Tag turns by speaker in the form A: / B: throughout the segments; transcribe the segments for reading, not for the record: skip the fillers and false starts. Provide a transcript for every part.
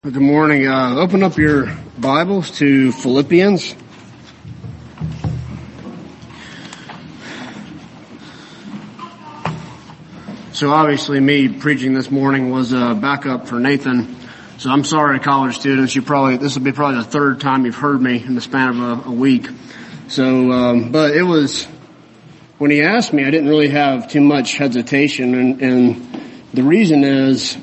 A: Good morning. Open up your Bibles to Philippians. So obviously me preaching this morning was a backup for Nathan. So I'm sorry, college students. This will be probably the third time you've heard me in the span of a week. So, but it was, when he asked me, I didn't really have too much hesitation. And the reason is,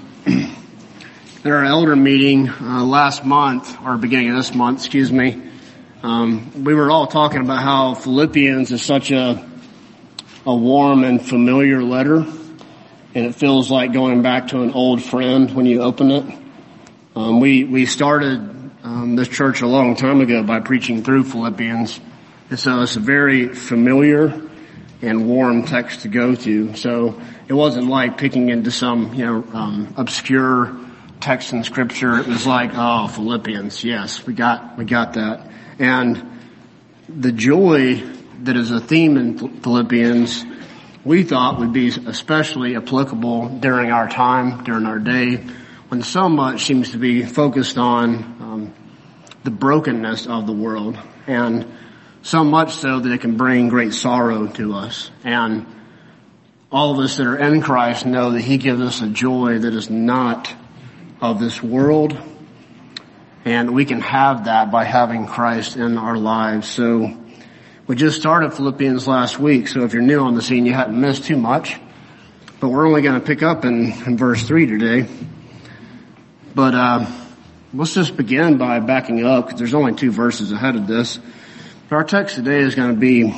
A: at our elder meeting last month, or beginning of this month, we were all talking about how Philippians is such a warm and familiar letter, and it feels like going back to an old friend when you open it. We started this church a long time ago by preaching through Philippians, and so it's a very familiar and warm text to go to. So it wasn't like picking into some obscure text in scripture. It was like, oh, Philippians, yes, we got that. And the joy that is a theme in Philippians, we thought would be especially applicable during our time, during our day, when so much seems to be focused on the brokenness of the world, and so much so that it can bring great sorrow to us. And all of us that are in Christ know that He gives us a joy that is not of this world, and we can have that by having Christ in our lives. So we just started Philippians last week, so if you're new on the scene, you haven't missed too much, but we're only going to pick up in verse 3 today. But let's just begin by backing up, because there's only 2 verses ahead of this. Our text today is going to be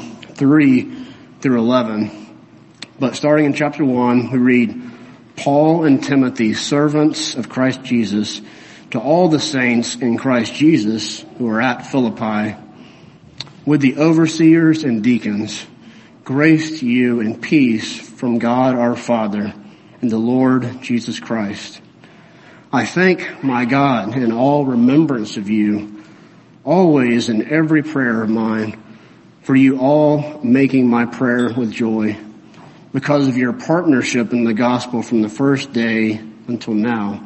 A: 3 through 11, but starting in chapter 1, we read, Paul and Timothy, servants of Christ Jesus, to all the saints in Christ Jesus who are at Philippi, with the overseers and deacons, grace to you and peace from God our Father and the Lord Jesus Christ. I thank my God in all remembrance of you, always in every prayer of mine, for you all making my prayer with joy, because of your partnership in the gospel from the first day until now.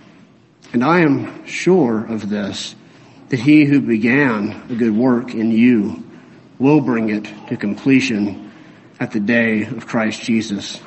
A: And I am sure of this, that He who began a good work in you will bring it to completion at the day of Christ Jesus.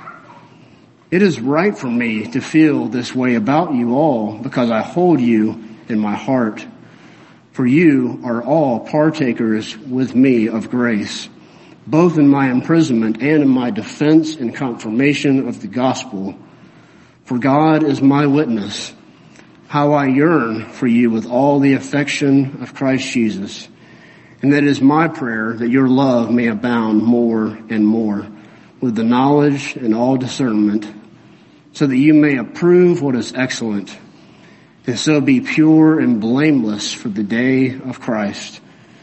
A: It is right for me to feel this way about you all, because I hold you in my heart. For you are all partakers with me of grace, both in my imprisonment and in my defense and confirmation of the gospel. For God is my witness, how I yearn for you with all the affection of Christ Jesus. And that it is my prayer that your love may abound more and more with the knowledge and all discernment, so that you may approve what is excellent, and so be pure and blameless for the day of Christ,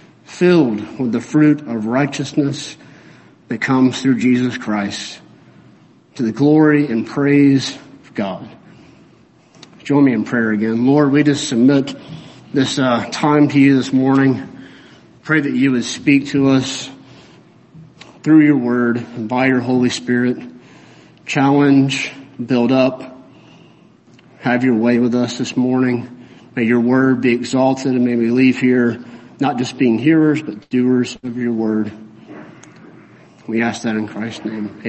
A: filled with the fruit of righteousness that comes through Jesus Christ, to the glory and praise of God. Join me in prayer again. Lord, we just submit this time to you this morning. Pray that you would speak to us through your word and by your Holy Spirit. Challenge, build up, have your way with us this morning. May your word be exalted, and may we leave here not just being hearers, but doers of your word. We ask that in Christ's name.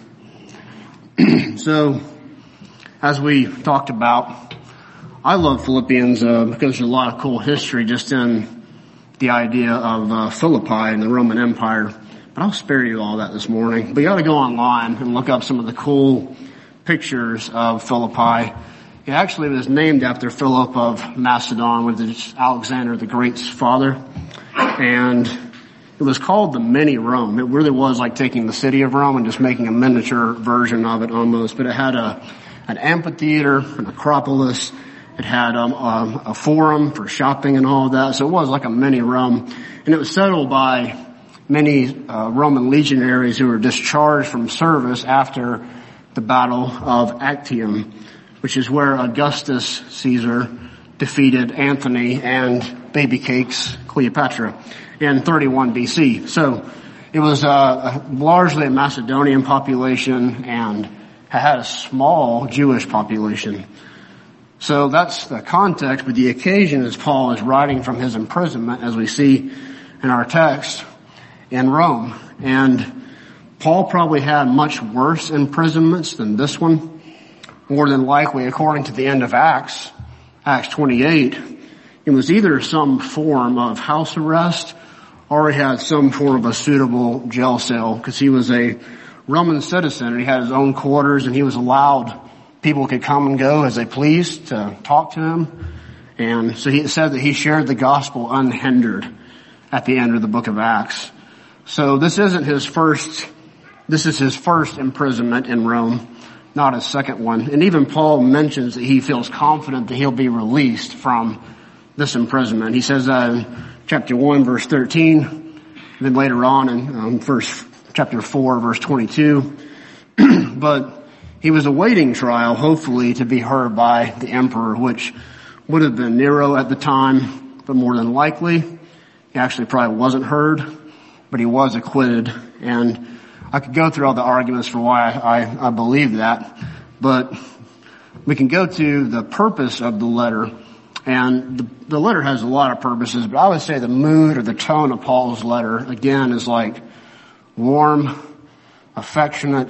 A: Amen. So, as we talked about, I love Philippians because there's a lot of cool history just in the idea of Philippi and the Roman Empire. But I'll spare you all that this morning. But you ought to go online and look up some of the cool pictures of Philippi. It actually was named after Philip of Macedon, which is Alexander the Great's father. And it was called the mini Rome. It really was like taking the city of Rome and just making a miniature version of it almost. But it had an amphitheater, an acropolis. It had a forum for shopping and all of that. So it was like a mini Rome. And it was settled by many Roman legionaries who were discharged from service after the Battle of Actium, which is where Augustus Caesar defeated Antony and baby cakes Cleopatra in 31 BC. So it was largely a Macedonian population and had a small Jewish population. So that's the context, but the occasion is Paul is writing from his imprisonment, as we see in our text, in Rome. And Paul probably had much worse imprisonments than this one. More than likely, according to the end of Acts 28, it was either some form of house arrest or he had some form of a suitable jail cell, because he was a Roman citizen and he had his own quarters and he was allowed, people could come and go as they pleased to talk to him. And so he said that he shared the gospel unhindered at the end of the book of Acts. So this is his first imprisonment in Rome, not his second one. And even Paul mentions that he feels confident that he'll be released from this imprisonment. He says that in chapter 1, verse 13, and then later on in chapter 4, verse 22. But he was awaiting trial, hopefully, to be heard by the emperor, which would have been Nero at the time, but more than likely, he actually probably wasn't heard, but he was acquitted. And I could go through all the arguments for why I believe that, but we can go to the purpose of the letter. And the letter has a lot of purposes, but I would say the mood or the tone of Paul's letter, again, is like warm, affectionate,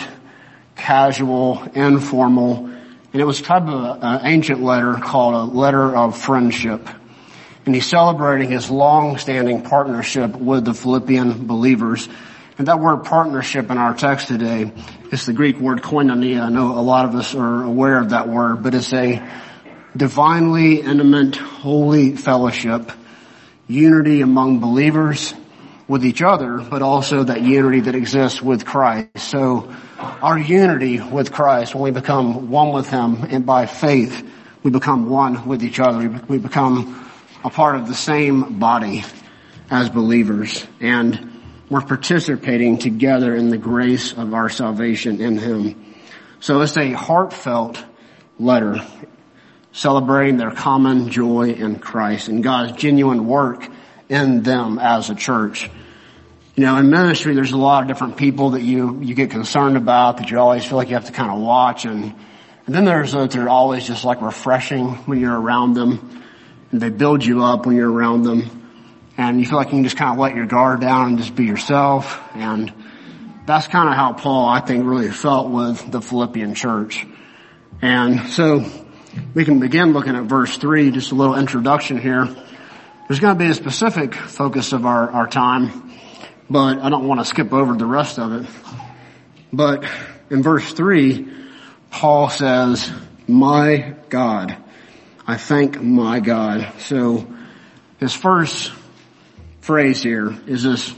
A: casual, informal. And it was type of an ancient letter called a letter of friendship. And he's celebrating his long-standing partnership with the Philippian believers. And that word partnership in our text today is the Greek word koinonia. I know a lot of us are aware of that word, but it's a divinely intimate, holy fellowship, unity among believers with each other, but also that unity that exists with Christ. So our unity with Christ, when we become one with Him, and by faith, we become one with each other. We become a part of the same body as believers, and we're participating together in the grace of our salvation in Him. So it's a heartfelt letter celebrating their common joy in Christ and God's genuine work in them as a church. You know, in ministry, there's a lot of different people that you get concerned about, that you always feel like you have to kind of watch. And then there's those that are always just like refreshing when you're around them. And they build you up when you're around them. And you feel like you can just kind of let your guard down and just be yourself. And that's kind of how Paul, I think, really felt with the Philippian church. And so we can begin looking at verse 3, just a little introduction here. There's going to be a specific focus of our time, but I don't want to skip over the rest of it. But in verse 3, Paul says, "My God, I thank my God." So his first phrase here is this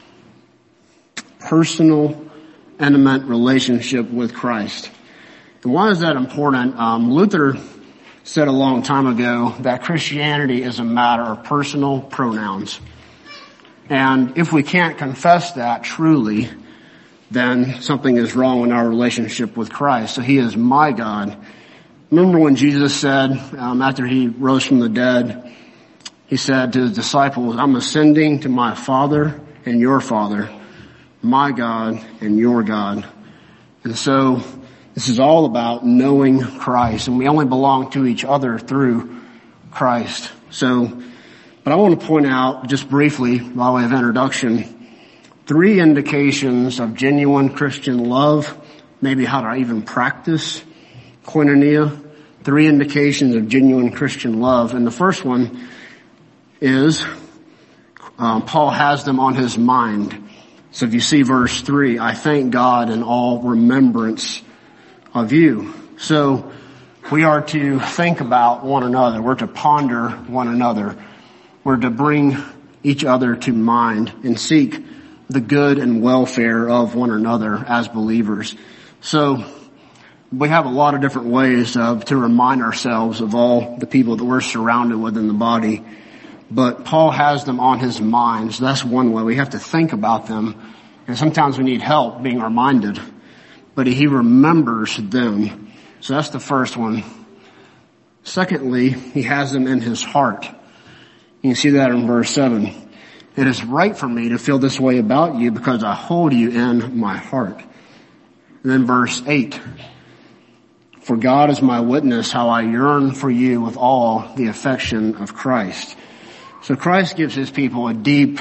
A: personal, intimate relationship with Christ. And why is that important? Luther said a long time ago that Christianity is a matter of personal pronouns. And if we can't confess that truly, then something is wrong in our relationship with Christ. So He is my God. Remember when Jesus said, after He rose from the dead, He said to His disciples, "I'm ascending to my Father and your Father, my God and your God." And so this is all about knowing Christ, and we only belong to each other through Christ. But I want to point out just briefly, by way of introduction, 3 indications of genuine Christian love, maybe how to even practice koinonia. 3 indications of genuine Christian love. And the first one is, Paul has them on his mind. So if you see verse 3, "I thank God in all remembrance of you." So we are to think about one another. We're to ponder one another. We're to bring each other to mind and seek the good and welfare of one another as believers. So we have a lot of different ways to remind ourselves of all the people that we're surrounded with in the body. But Paul has them on his mind. So that's one way. We have to think about them. And sometimes we need help being reminded. But he remembers them. So that's the first one. Secondly, he has them in his heart. You can see that in verse 7. "It is right for me to feel this way about you because I hold you in my heart." And then verse 8. For God is my witness how I yearn for you with all the affection of Christ. So Christ gives his people a deep,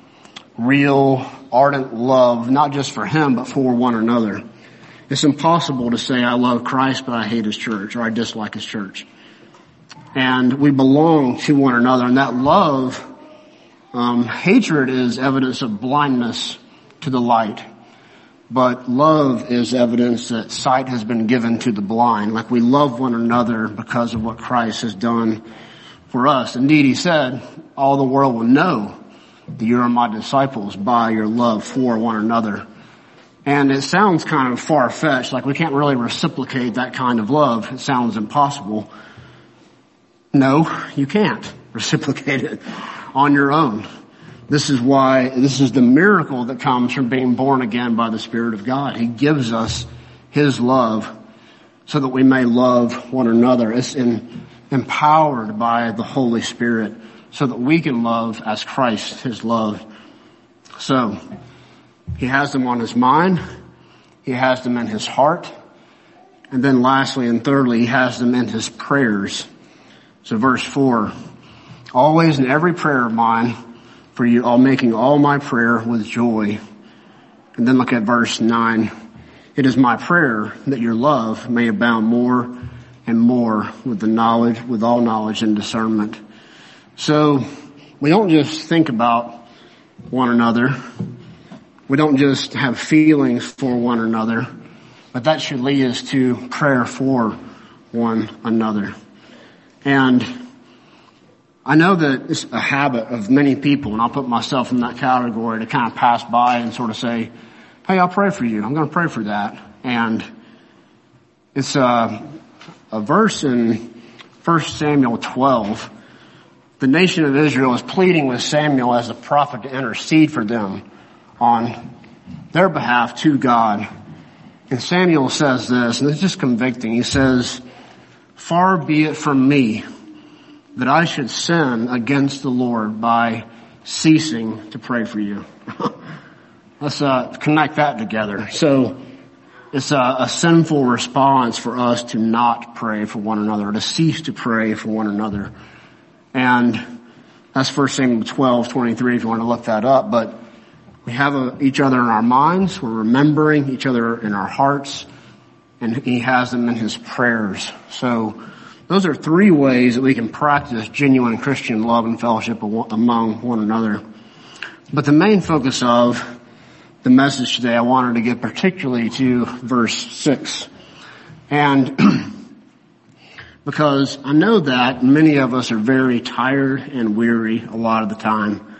A: real, ardent love, not just for him, but for one another. It's impossible to say I love Christ, but I hate his church, or I dislike his church. And we belong to one another, and that love, hatred is evidence of blindness to the light. But love is evidence that sight has been given to the blind. Like we love one another because of what Christ has done for us. Indeed, he said, all the world will know that you are my disciples by your love for one another. And it sounds kind of far-fetched, like we can't really reciprocate that kind of love. It sounds impossible. No, you can't reciprocate it on your own. This is the miracle that comes from being born again by the Spirit of God. He gives us his love so that we may love one another. It's empowered by the Holy Spirit so that we can love as Christ has loved. So, he has them on his mind. He has them in his heart. And then lastly and thirdly, he has them in his prayers. So verse 4, always in every prayer of mine, for you all making all my prayer with joy. And then look at verse 9. It is my prayer that your love may abound more and more with all knowledge and discernment. So we don't just think about one another. We don't just have feelings for one another, but that should lead us to prayer for one another. And I know that it's a habit of many people, and I'll put myself in that category, to kind of pass by and sort of say, hey, I'll pray for you. I'm going to pray for that. And it's a verse in 1 Samuel 12. The nation of Israel is pleading with Samuel as a prophet to intercede for them on their behalf to God. And Samuel says this, and it's just convicting. He says, far be it from me that I should sin against the Lord by ceasing to pray for you. Let's connect that together. So it's a sinful response for us to not pray for one another, to cease to pray for one another. And that's 1 Samuel 12:23 if you want to look that up. But we have each other in our minds. We're remembering each other in our hearts. And he has them in his prayers. So those are three ways that we can practice genuine Christian love and fellowship among one another. But the main focus of the message today, I wanted to get particularly to verse 6. And because I know that many of us are very tired and weary a lot of the time.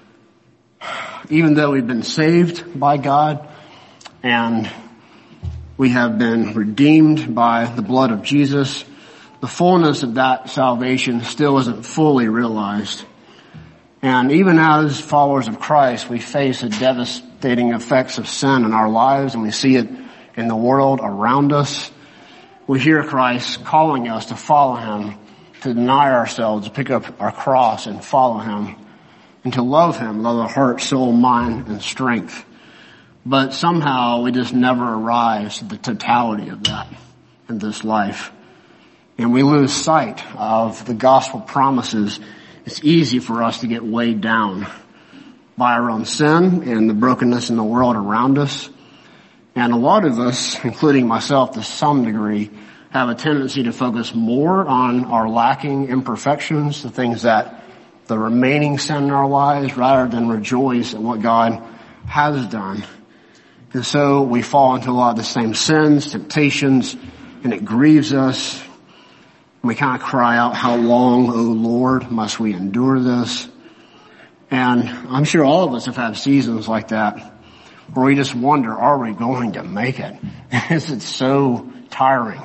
A: Even though we've been saved by God and we have been redeemed by the blood of Jesus, the fullness of that salvation still isn't fully realized. And even as followers of Christ, we face the devastating effects of sin in our lives, and we see it in the world around us. We hear Christ calling us to follow him, to deny ourselves, to pick up our cross and follow him, and to love him, love our heart, soul, mind, and strength. But somehow we just never arrive to the totality of that in this life. And we lose sight of the gospel promises. It's easy for us to get weighed down by our own sin and the brokenness in the world around us. And a lot of us, including myself to some degree, have a tendency to focus more on our lacking imperfections, the things that the remaining sin in our lives, rather than rejoice at what God has done. And so we fall into a lot of the same sins, temptations, and it grieves us. We kind of cry out, how long, O Lord, must we endure this? And I'm sure all of us have had seasons like that where we just wonder, are we going to make it? It's so tiring.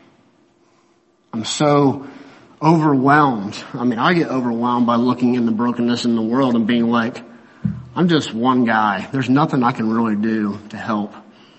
A: I'm so overwhelmed. I mean, I get overwhelmed by looking in the brokenness in the world and being like, I'm just one guy. There's nothing I can really do to help.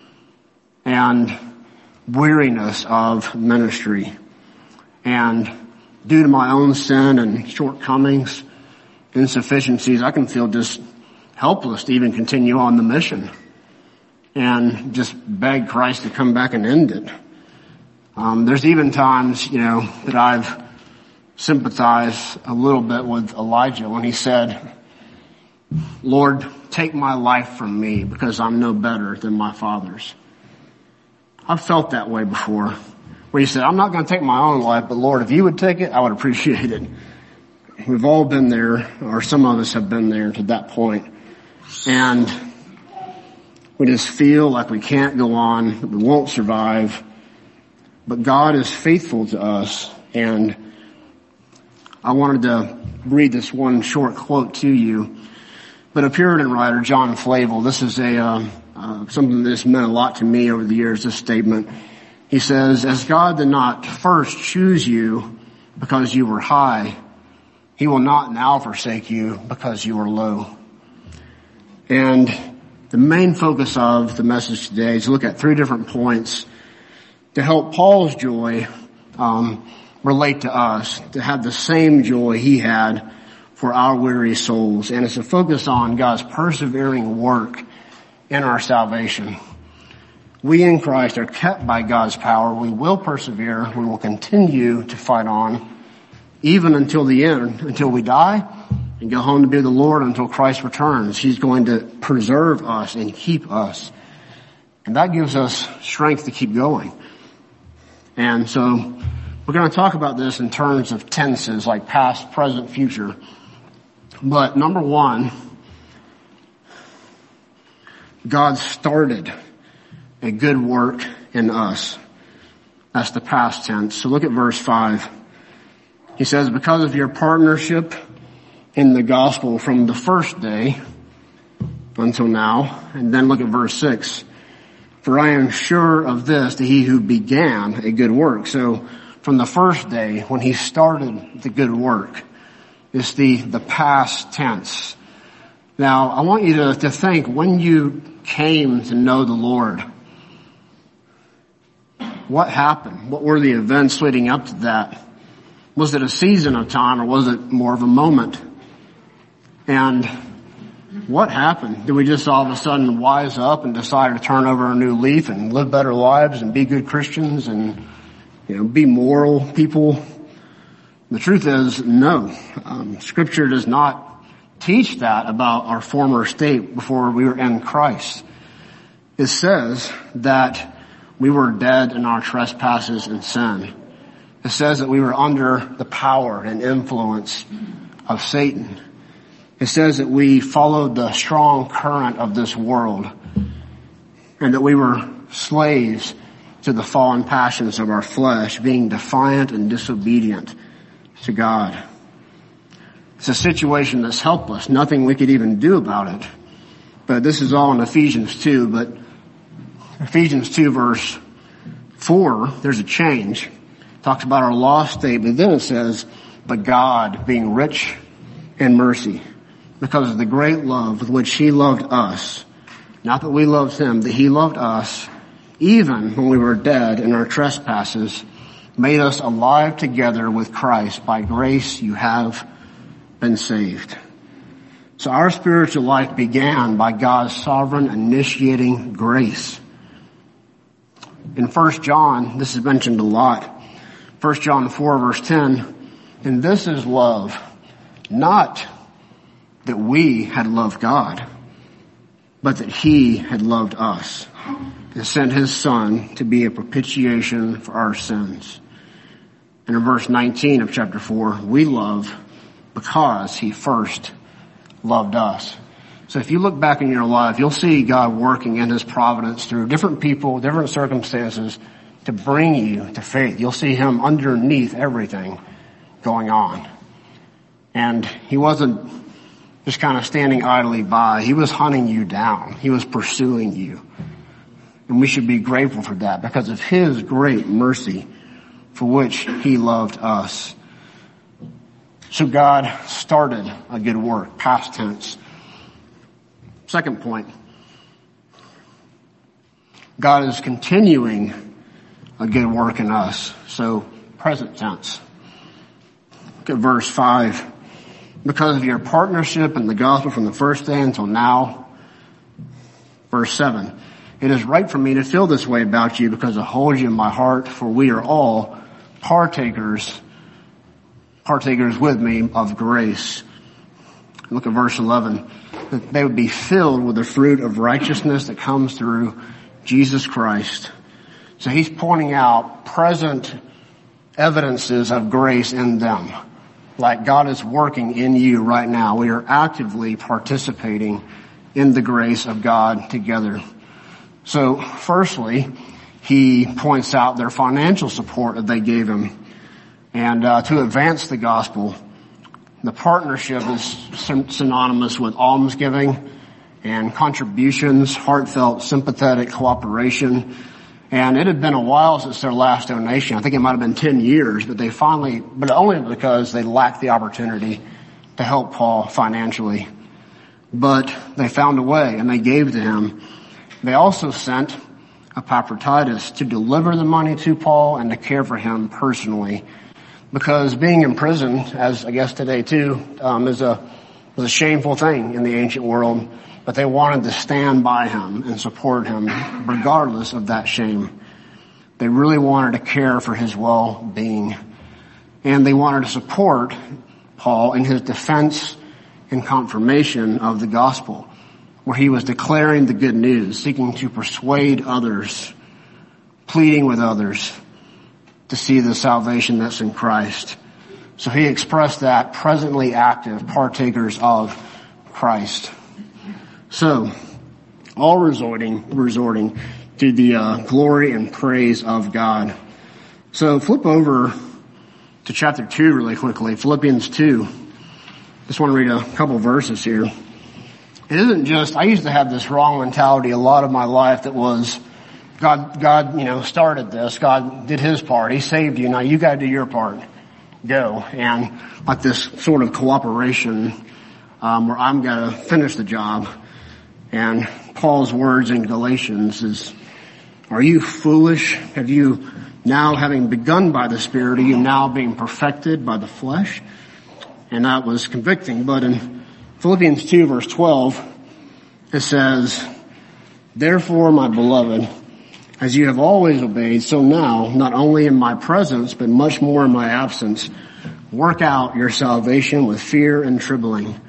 A: And weariness of ministry. And due to my own sin and shortcomings, insufficiencies, I can feel just helpless to even continue on the mission and just beg Christ to come back and end it. There's even times, that I've sympathized a little bit with Elijah when he said, Lord, take my life from me because I'm no better than my fathers. I've felt that way before, where he said, I'm not going to take my own life, but Lord, if you would take it, I would appreciate it. We've all been there, or some of us have been there to that point. And we just feel like we can't go on, that we won't survive. But God is faithful to us. And I wanted to read this one short quote to you. But a Puritan writer, John Flavel, this is something that's meant a lot to me over the years, this statement. He says, as God did not first choose you because you were high, he will not now forsake you because you are low. And the main focus of the message today is to look at 3 different points to help Paul's joy relate to us, to have the same joy he had for our weary souls. And it's a focus on God's persevering work in our salvation. We in Christ are kept by God's power. We will persevere. We will continue to fight on even until the end, until we die and go home to be with the Lord until Christ returns. He's going to preserve us and keep us. And that gives us strength to keep going. And so we're going to talk about this in terms of tenses like past, present, future. But number 1, God started a good work in us. That's the past tense. So look at verse 5. He says, because of your partnership in the gospel from the first day until now. And then look at verse 6. For I am sure of this, that he who began a good work. So from the first day when he started the good work, it's the past tense. Now, I want you to think when you came to know the Lord, what happened? What were the events leading up to that? Was it a season of time or was it more of a moment? And what happened? Did we just all of a sudden wise up and decide to turn over a new leaf and live better lives and be good Christians and, be moral people? The truth is, no. Scripture does not teach that about our former state before we were in Christ. It says that we were dead in our trespasses and sin. It says that we were under the power and influence of Satan. It says that we followed the strong current of this world and that we were slaves to the fallen passions of our flesh, being defiant and disobedient to God. It's a situation that's helpless. Nothing we could even do about it. But this is all in Ephesians 2. But Ephesians 2 verse 4, there's a change. It talks about our lost state, but then it says, but God being rich in mercy, because of the great love with which he loved us, not that we loved him, that he loved us, even when we were dead in our trespasses, made us alive together with Christ. By grace you have been saved. So our spiritual life began by God's sovereign initiating grace. In 1 John, this is mentioned a lot. 1 John 4 verse 10, and this is love, not that we had loved God, but that he had loved us and sent his son to be a propitiation for our sins. And in verse 19 of chapter 4, we love because he first loved us. So if you look back in your life, you'll see God working in his providence through different people, different circumstances to bring you to faith. You'll see him underneath everything going on. And he wasn't just kind of standing idly by. He was hunting you down. He was pursuing you. And we should be grateful for that because of his great mercy for which he loved us. So God started a good work, past tense. Second point, God is continuing a good work in us. So present tense. Look at verse 5. Because of your partnership in the gospel from the first day until now. Verse 7. It is right for me to feel this way about you because I hold you in my heart, for we are all partakers with me of grace. Look at verse 11. That they would be filled with the fruit of righteousness that comes through Jesus Christ. So he's pointing out present evidences of grace in them. Like God is working in you right now. We are actively participating in the grace of God together. So firstly, he points out their financial support that they gave him. And to advance the gospel, the partnership is synonymous with almsgiving and contributions, heartfelt, sympathetic cooperation. And it had been a while since their last donation. I think it might have been 10 years, but only because they lacked the opportunity to help Paul financially. But they found a way and they gave to him. They also sent Epaphroditus to deliver the money to Paul and to care for him personally. Because being in prison, as I guess today too, was a shameful thing in the ancient world. But they wanted to stand by him and support him regardless of that shame. They really wanted to care for his well-being. And they wanted to support Paul in his defense and confirmation of the gospel, where he was declaring the good news, seeking to persuade others, pleading with others to see the salvation that's in Christ. So he expressed that presently active partakers of Christ. So, all resorting to the glory and praise of God. So flip over to chapter 2 really quickly, Philippians 2. Just want to read a couple verses here. It isn't just, I used to have this wrong mentality a lot of my life that was, God, started this. God did his part. He saved you. Now you got to do your part. Go. And like this sort of cooperation, where I'm going to finish the job. And Paul's words in Galatians is, are you foolish? Have you now, having begun by the Spirit, are you now being perfected by the flesh? And that was convicting. But in Philippians 2 verse 12, it says, therefore, my beloved, as you have always obeyed, so now, not only in my presence, but much more in my absence, work out your salvation with fear and trembling.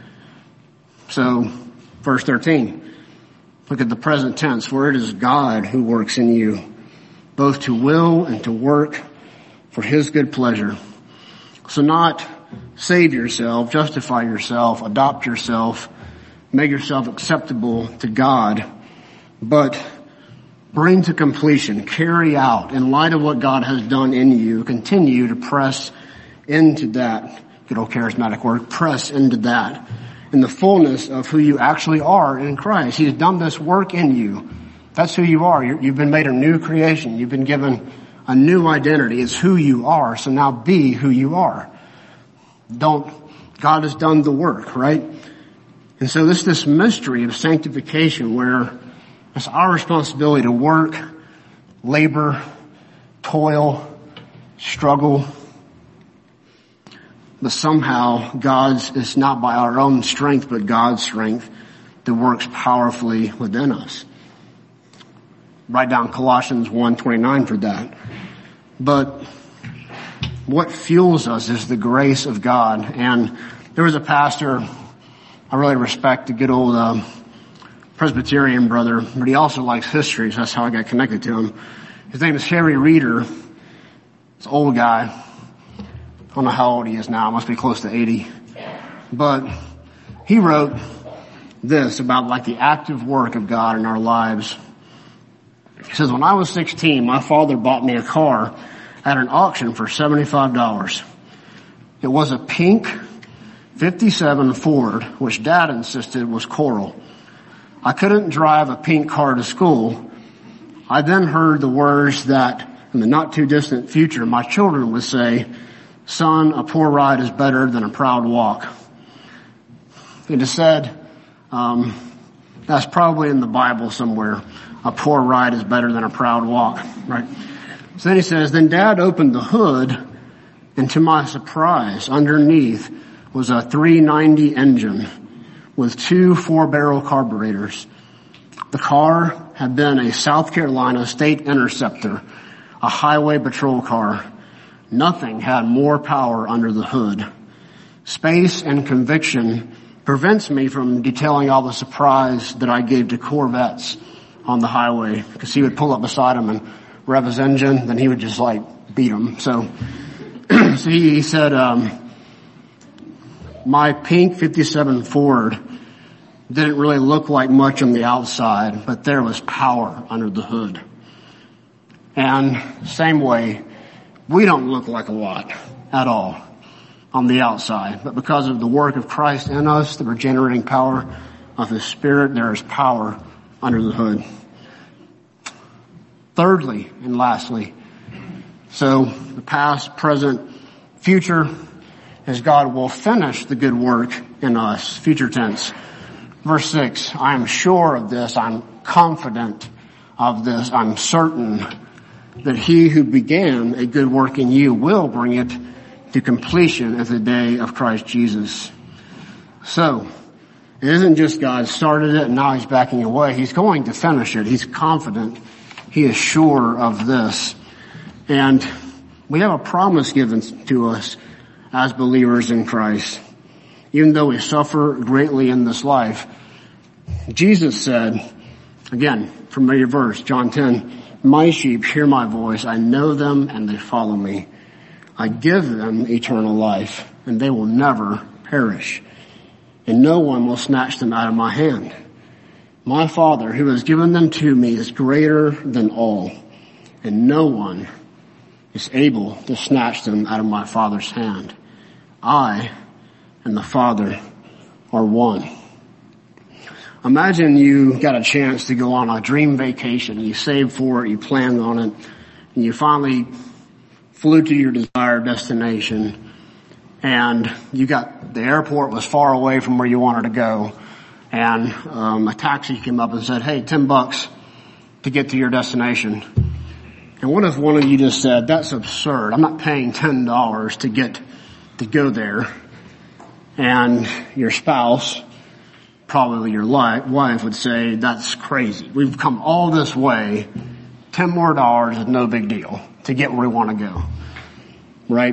A: So, verse 13, look at the present tense, for it is God who works in you, both to will and to work for his good pleasure. So not save yourself, justify yourself, adopt yourself, make yourself acceptable to God, but bring to completion, carry out, in light of what God has done in you, continue to press into that, good old charismatic word, press into that, in the fullness of who you actually are in Christ. He has done this work in you. That's who you are. You've been made a new creation. You've been given a new identity. It's who you are. So now be who you are. God has done the work, right? And so this mystery of sanctification where it's our responsibility to work, labor, toil, struggle. But somehow it's not by our own strength, but God's strength that works powerfully within us. Write down Colossians 1:29 for that. But what fuels us is the grace of God. And there was a pastor I really respect, a good old Presbyterian brother, but he also likes history, so that's how I got connected to him. His name is Harry Reeder. He's an old guy. I don't know how old he is now. Must be close to 80. But he wrote this about like the active work of God in our lives. He says, when I was 16, my father bought me a car at an auction for $75. It was a pink 57 Ford, which Dad insisted was coral. I couldn't drive a pink car to school. I then heard the words that in the not too distant future my children would say, son, a poor ride is better than a proud walk. It is said, that's probably in the Bible somewhere. A poor ride is better than a proud walk, right? So then he says, then Dad opened the hood, and to my surprise, underneath was a 390 engine with 2 4-barrel carburetors. The car had been a South Carolina State Interceptor, a highway patrol car, nothing had more power under the hood. Space and conviction prevents me from detailing all the surprise that I gave to Corvettes on the highway, because he would pull up beside him and rev his engine, then he would just beat him. So, he said, my pink 57 Ford didn't really look like much on the outside, but there was power under the hood. And same way, we don't look like a lot at all on the outside, but because of the work of Christ in us, the regenerating power of His Spirit, there is power under the hood. Thirdly and lastly, so the past, present, future, as God will finish the good work in us, future tense. Verse 6, I am sure of this, I'm confident of this, I'm certain that He who began a good work in you will bring it to completion at the day of Christ Jesus. So, it isn't just God started it and now He's backing away. He's going to finish it. He's confident. He is sure of this. And we have a promise given to us as believers in Christ. Even though we suffer greatly in this life, Jesus said, again, familiar verse, John 10, my sheep hear my voice. I know them and they follow me. I give them eternal life and they will never perish. And no one will snatch them out of my hand. My Father who has given them to me is greater than all, and no one is able to snatch them out of my Father's hand. I and the Father are one. Imagine you got a chance to go on a dream vacation. You saved for it, you planned on it, and you finally flew to your desired destination, and the airport was far away from where you wanted to go, and a taxi came up and said, hey, $10 to get to your destination. And what if one of you just said, that's absurd, I'm not paying $10 to go there. And your spouse, probably your wife, would say, that's crazy. We've come all this way, $10 more is no big deal to get where we want to go. Right?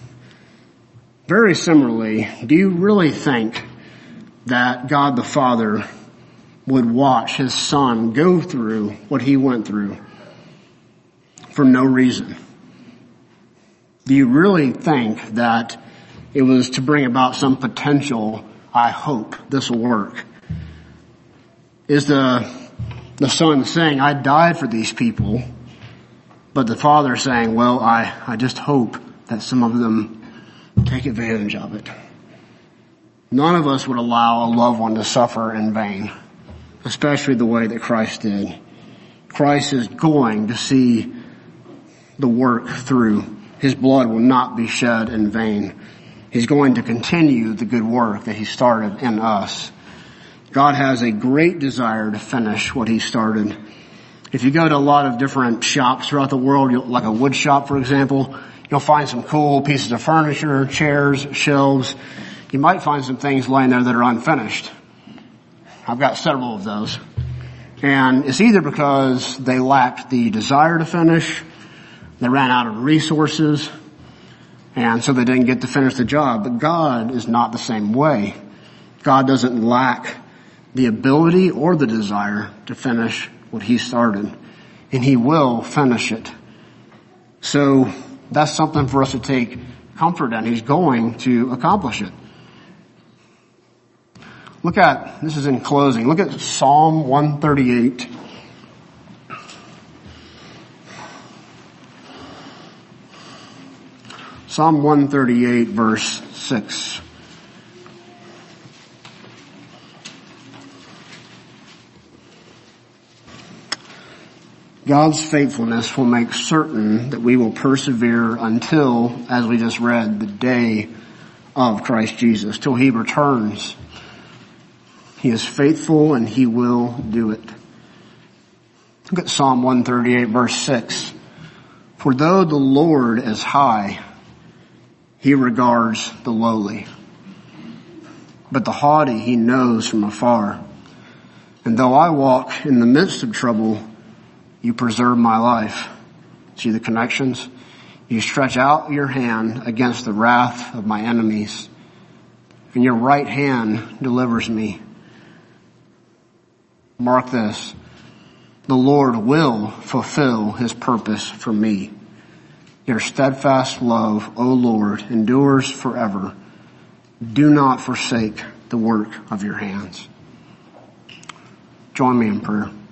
A: Very similarly, do you really think that God the Father would watch His Son go through what He went through for no reason? Do you really think that it was to bring about some potential, I hope this will work? Is the Son saying, I died for these people, but the Father saying, well, I just hope that some of them take advantage of it? None of us would allow a loved one to suffer in vain, especially the way that Christ did. Christ is going to see the work through. His blood will not be shed in vain. He's going to continue the good work that He started in us. God has a great desire to finish what He started. If you go to a lot of different shops throughout the world, like a wood shop, for example, you'll find some cool pieces of furniture, chairs, shelves. You might find some things laying there that are unfinished. I've got several of those. And it's either because they lacked the desire to finish, they ran out of resources, and so they didn't get to finish the job. But God is not the same way. God doesn't lack the ability or the desire to finish what He started, and He will finish it. So that's something for us to take comfort in. He's going to accomplish it. This is in closing, look at Psalm 138. Psalm 138 verse 6. God's faithfulness will make certain that we will persevere until, as we just read, the day of Christ Jesus, till He returns. He is faithful and He will do it. Look at Psalm 138 verse 6. For though the Lord is high, He regards the lowly, but the haughty He knows from afar. And though I walk in the midst of trouble, you preserve my life. See the connections? You stretch out your hand against the wrath of my enemies, and your right hand delivers me. Mark this. The Lord will fulfill his purpose for me. Your steadfast love, O Lord, endures forever. Do not forsake the work of your hands. Join me in prayer.